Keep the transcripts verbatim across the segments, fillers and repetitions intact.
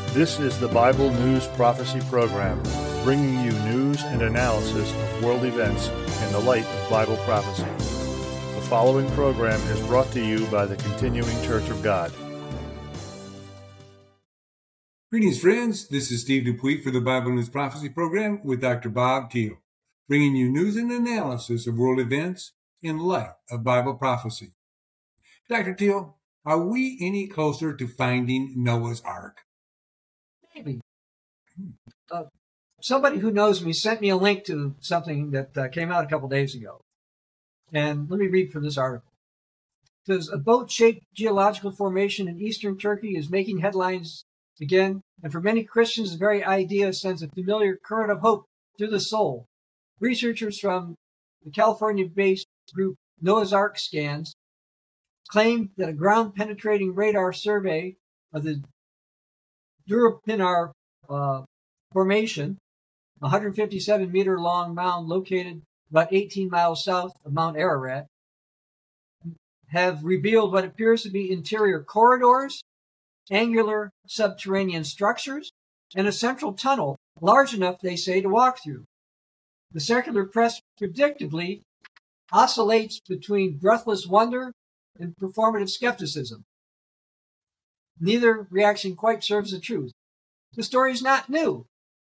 This is the Bible News Prophecy Program, bringing you news and analysis of world events in the light of Bible prophecy. The following program is brought to you by the Continuing Church of God. Greetings, friends. This is Steve Dupuy for the Bible News Prophecy Program with Doctor Bob Thiel, bringing you news and analysis of world events in light of Bible prophecy. Doctor Thiel, are we any closer to finding Noah's Ark? Maybe. Uh, somebody who knows me sent me a link to something that uh, came out a couple days ago. And let me read from this article. It says, a boat-shaped geological formation in eastern Turkey is making headlines again, and for many Christians, the very idea sends a familiar current of hope through the soul. Researchers from the California-based group Noah's Ark Scans claimed that a ground-penetrating radar survey of the Durupinar uh, Formation, a one hundred fifty-seven meter long mound located about eighteen miles south of Mount Ararat, have revealed what appears to be interior corridors, angular subterranean structures, and a central tunnel large enough, they say, to walk through. The secular press predictably oscillates between breathless wonder and performative skepticism. Neither reaction quite serves the truth. The story is not new.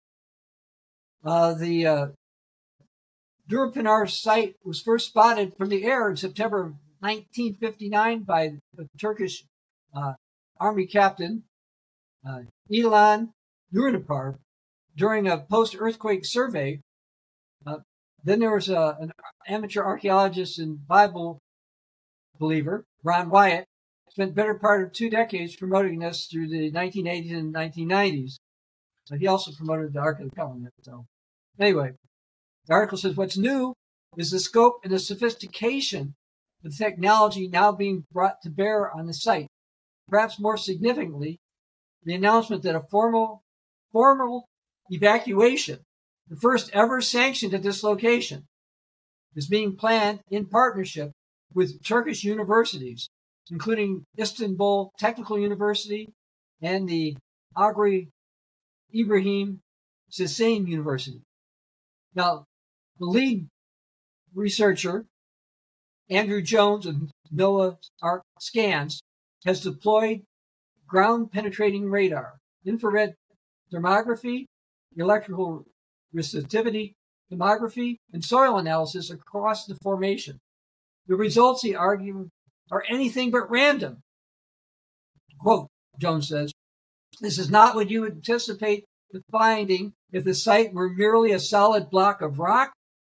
Uh, the uh, Durupinar site was first spotted from the air in September nineteen fifty-nine by the Turkish uh, army captain uh, Ilan Durinapar during a post-earthquake survey. Uh, then there was a, an amateur archaeologist and Bible believer, Ron Wyatt, spent better part of two decades promoting this through the nineteen eighties and nineteen nineties. So he also promoted the Ark of the Covenant. So anyway, the article says what's new is the scope and the sophistication of the technology now being brought to bear on the site. Perhaps more significantly, the announcement that a formal, formal evacuation, the first ever sanctioned at this location, is being planned in partnership with Turkish universities, including Istanbul Technical University and the Agri Ibrahim Sissain University. Now, the lead researcher, Andrew Jones of Noah's Ark Scans, has deployed ground-penetrating radar, infrared thermography, electrical resistivity tomography, and soil analysis across the formation. The results, he argued, are anything but random. Quote, Jones says, this is not what you would anticipate the finding if the site were merely a solid block of rock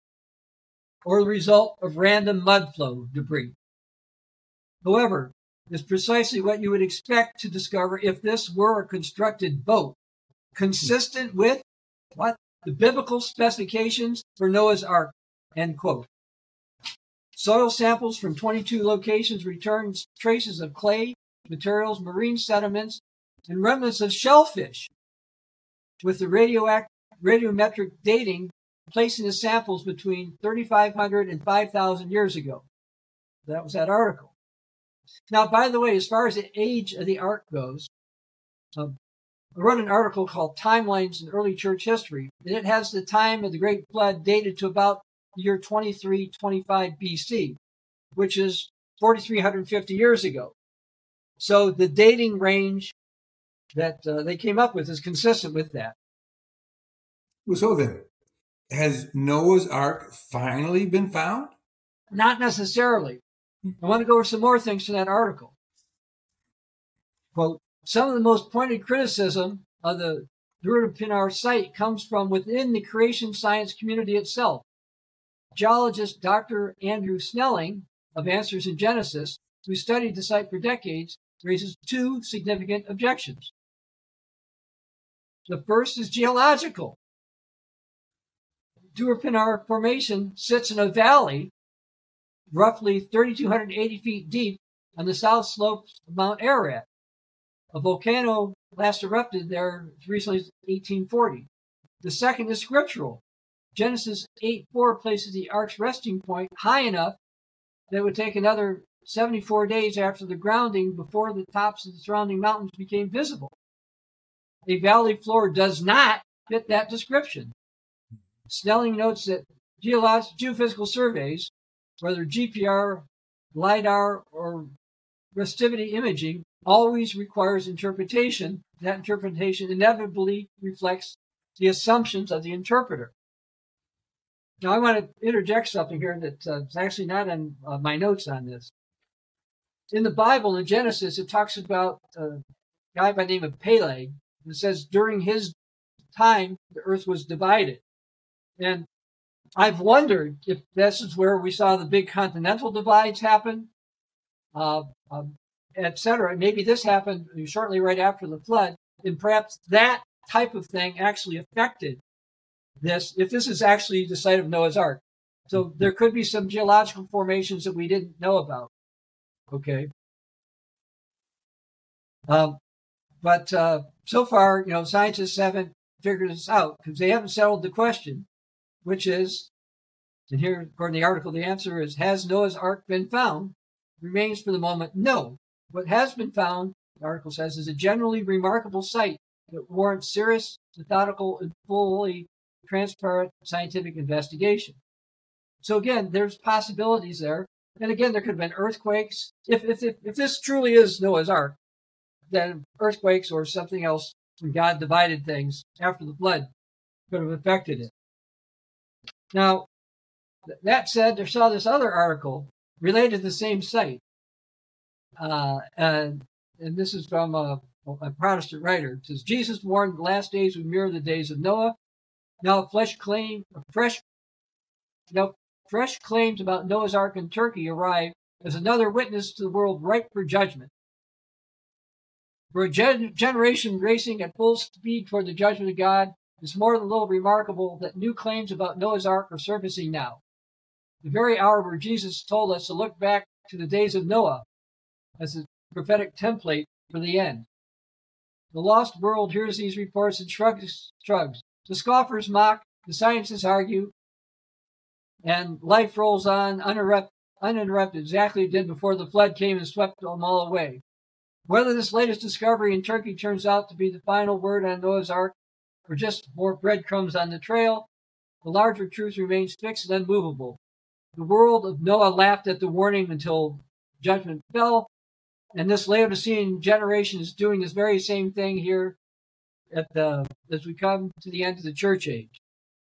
or the result of random mudflow debris. However, it's precisely what you would expect to discover if this were a constructed boat, consistent with what? The biblical specifications for Noah's Ark, end quote. Soil samples from twenty-two locations returned traces of clay, materials, marine sediments, and remnants of shellfish, with the radioact- radiometric dating placing the samples between thirty-five hundred and five thousand years ago. That was that article. Now, by the way, as far as the age of the Ark goes, um, I wrote an article called Timelines in Early Church History, and it has the time of the Great Flood dated to about the year twenty-three twenty-five B C, which is four thousand three hundred fifty years ago. So the dating range that uh, they came up with is consistent with that. Well, so then, has Noah's Ark finally been found? Not necessarily. I want to go over some more things from that article. Quote, some of the most pointed criticism of the Durupinar site comes from within the creation science community itself. Geologist Doctor Andrew Snelling of Answers in Genesis, who studied the site for decades, raises two significant objections. The first is geological. Durupinar Formation sits in a valley roughly three thousand two hundred eighty feet deep on the south slopes of Mount Ararat. A volcano last erupted there as recently as eighteen forty. The second is scriptural. Genesis eight four places the ark's resting point high enough that it would take another seventy-four days after the grounding before the tops of the surrounding mountains became visible. a valley floor does not fit that description. Snelling notes that geolog- geophysical surveys, whether G P R, LiDAR, or resistivity imaging, always requires interpretation. That interpretation inevitably reflects the assumptions of the interpreter. Now, I want to interject something here that's uh, actually not in uh, my notes on this. In the Bible, in Genesis, it talks about a guy by the name of Peleg. It says during his time, the earth was divided. And I've wondered if this is where we saw the big continental divides happen, uh, um, et cetera. Maybe this happened shortly right after the flood, and perhaps that type of thing actually affected this, if this is actually the site of Noah's Ark. So there could be some geological formations that we didn't know about. Okay. Um, but uh, so far, you know, scientists haven't figured this out because they haven't settled the question, which is, and here, according to the article, the answer is, has Noah's Ark been found? Remains for the moment, no. What has been found, the article says, is a generally remarkable site that warrants serious, methodical, and fully transparent scientific investigation. So again, there's possibilities there. And again, there could have been earthquakes. If, if, if, if this truly is Noah's Ark, then earthquakes or something else when God divided things after the flood could have affected it. Now, that said, I saw this other article related to the same site. Uh, and, and this is from a, a Protestant writer. It says, Jesus warned the last days would mirror the days of Noah. Now, fresh claim, fresh, now, fresh claims about Noah's Ark in Turkey arrive as another witness to the world ripe for judgment. For a gen- generation racing at full speed toward the judgment of God, it's more than a little remarkable that new claims about Noah's Ark are surfacing now. The very hour where Jesus told us to look back to the days of Noah as a prophetic template for the end. The lost world hears these reports and shrugs. shrugs. The scoffers mock, the scientists argue, and life rolls on uninterrupted, uninterrupted exactly as it did before the flood came and swept them all away. Whether this latest discovery in Turkey turns out to be the final word on Noah's Ark or just more breadcrumbs on the trail, the larger truth remains fixed and unmovable. The world of Noah laughed at the warning until judgment fell, and this Laodicean generation is doing this very same thing here at the, as we come to the end of the church age.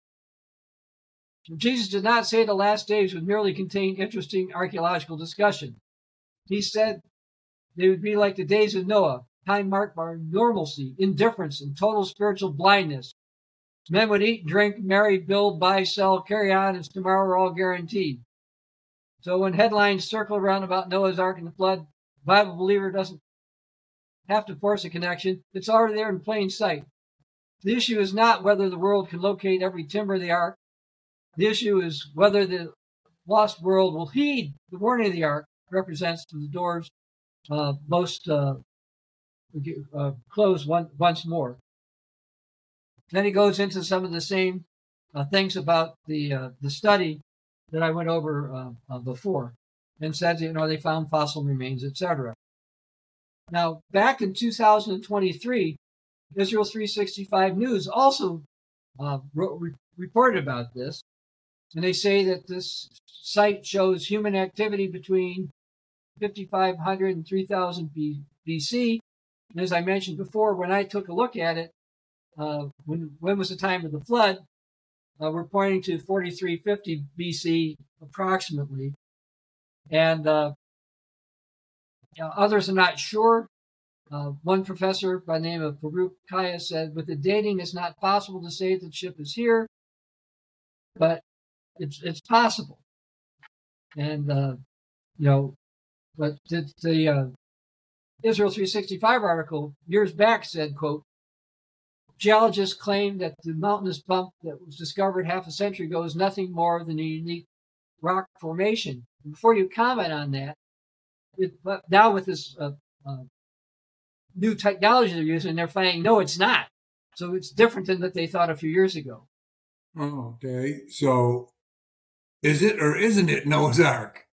Jesus did not say the last days would merely contain interesting archaeological discussion. He said they would be like the days of Noah, time marked by normalcy, indifference, and total spiritual blindness. Men would eat, drink, marry, build, buy, sell, carry on as tomorrow are all guaranteed. So when headlines circle around about Noah's Ark and the flood, the Bible believer doesn't have to force a connection. It's already there in plain sight. The issue is not whether the world can locate every timber of the ark. The issue is whether the lost world will heed the warning of the ark represents to the doors uh, most uh, uh, close one, once more. Then he goes into some of the same uh, things about the uh, the study that I went over uh, uh, before, and said, you know, they found fossil remains, et cetera. Now, back in two thousand twenty-three, Israel three sixty-five News also uh, wrote, re- reported about this, and they say that this site shows human activity between fifty-five hundred and three thousand B C. And as I mentioned before, when I took a look at it, uh, when when was the time of the flood? Uh, we're pointing to forty-three fifty B C approximately, and uh, you know, others are not sure. Uh, one professor by the name of Farouk Kaya said, with the dating, it's not possible to say that the ship is here, but it's it's possible. And uh, you know, but the, the uh, Israel three sixty-five article years back said, quote, geologists claim that the mountainous bump that was discovered half a century ago is nothing more than a unique rock formation. And before you comment on that, it, now with this uh, uh, new technology they're using, they're finding, no, it's not. So it's different than what they thought a few years ago. Oh, okay. So is it or isn't it Noah's Ark?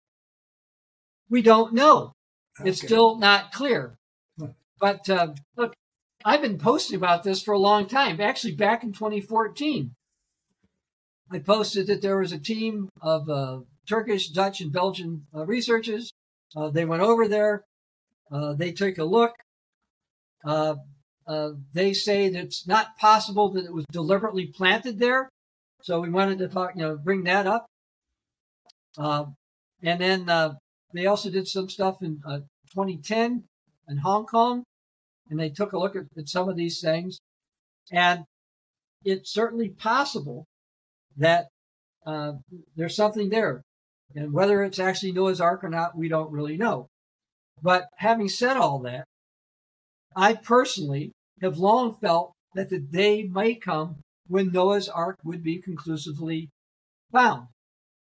We don't know. Okay. It's still not clear. But uh, look, I've been posting about this for a long time. Actually, back in twenty fourteen, I posted that there was a team of uh, Turkish, Dutch, and Belgian uh, researchers. Uh, they went over there. Uh, they took a look. Uh, uh, they say that it's not possible that it was deliberately planted there. So we wanted to talk, you know, bring that up. Uh, and then uh, they also did some stuff in uh, twenty ten in Hong Kong. And they took a look at, at some of these things. And it's certainly possible that uh, there's something there. And whether it's actually Noah's Ark or not, we don't really know. But having said all that, I personally have long felt that the day might come when Noah's Ark would be conclusively found.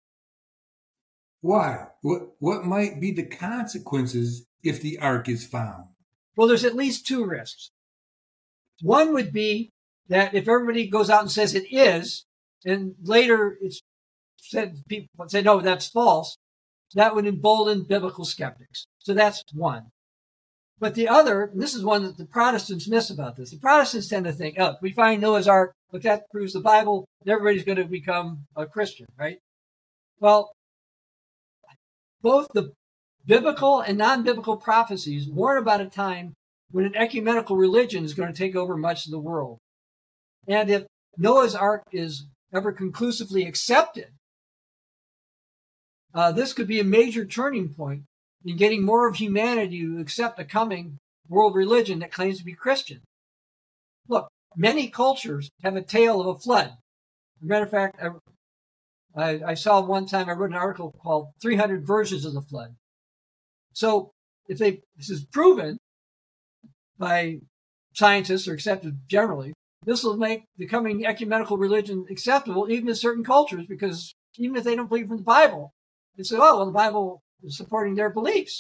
Why? What, what might be the consequences if the Ark is found? Well, there's at least two risks. One would be that if everybody goes out and says it is, and later it's said people say, no, that's false, that would embolden biblical skeptics. So that's one. But the other, and this is one that the Protestants miss about this. The Protestants tend to think, oh, if we find Noah's Ark, look, that proves the Bible, everybody's going to become a Christian, right? Well, both the biblical and non-biblical prophecies warn about a time when an ecumenical religion is going to take over much of the world. And if Noah's Ark is ever conclusively accepted, uh, this could be a major turning point in getting more of humanity to accept a coming world religion that claims to be Christian. Look, many cultures have a tale of a flood. As a matter of fact, I, I, I saw one time, I wrote an article called three hundred Versions of the Flood. So if they, this is proven by scientists or accepted generally, this will make the coming ecumenical religion acceptable even to certain cultures, because even if they don't believe in the Bible, they say, oh, well, the Bible is supporting their beliefs.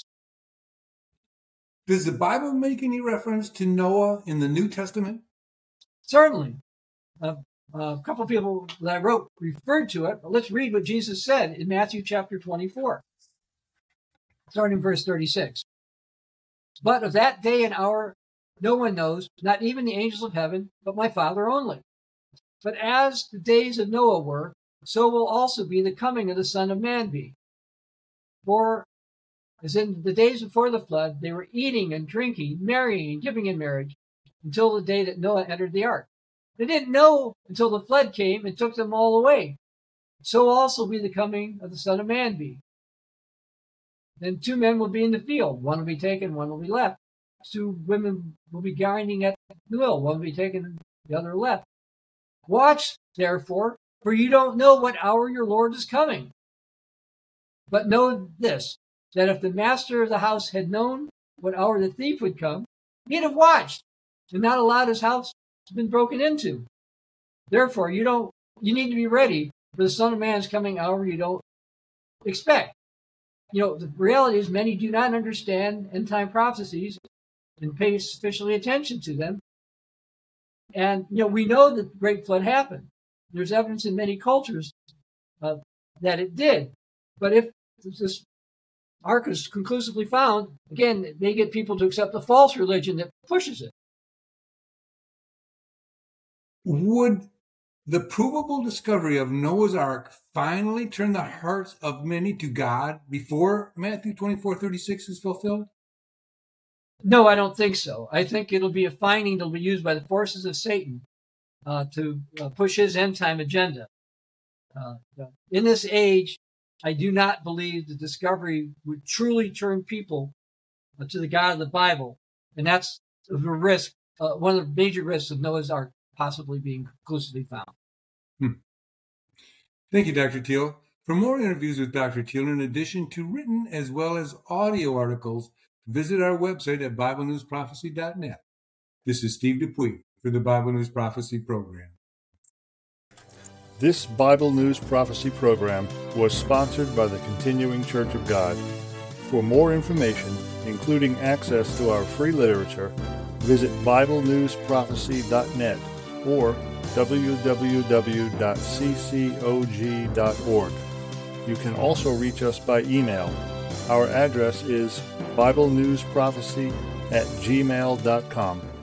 Does the Bible make any reference to Noah in the New Testament? Certainly. Uh, a couple of people that I wrote referred to it, but let's read what Jesus said in Matthew chapter twenty-four. Starting in verse thirty-six. But of that day and hour no one knows, not even the angels of heaven, but my Father only. But as the days of Noah were, so will also be the coming of the Son of Man be. For as in the days before the flood, they were eating and drinking, marrying and giving in marriage, until the day that Noah entered the ark. They didn't know until the flood came and took them all away. So also will be the coming of the Son of Man be. Then two men will be in the field. One will be taken, one will be left. Two women will be grinding at the mill. One will be taken, the other left. Watch, therefore, for you don't know what hour your Lord is coming. But know this, that if the master of the house had known what hour the thief would come, he'd have watched and not allowed his house to be broken into. Therefore, you don't. You need to be ready for the Son of Man's coming hour you don't expect. You know, the reality is many do not understand end-time prophecies and pay sufficiently attention to them. And, you know, we know that the Great Flood happened. There's evidence in many cultures uh, that it did. But if this ark is conclusively found, again, it may get people to accept a false religion that pushes it. Would the provable discovery of Noah's Ark finally turn the hearts of many to God before Matthew twenty-four thirty-six is fulfilled? No, I don't think so. I think it'll be a finding that'll be used by the forces of Satan uh, to uh, push his end-time agenda. Uh, in this age, I do not believe the discovery would truly turn people uh, to the God of the Bible. And that's the risk, uh, one of the major risks of Noah's Ark possibly being conclusively found. Hmm. Thank you, Doctor Teal. For more interviews with Doctor Teal, in addition to written as well as audio articles, visit our website at Bible News Prophecy dot net. This is Steve Dupuy for the Bible News Prophecy Program. This Bible News Prophecy Program was sponsored by the Continuing Church of God. For more information, including access to our free literature, visit Bible News Prophecy dot net or w w w dot c c o g dot org. You can also reach us by email. Our address is Bible News Prophecy at gmail dot com.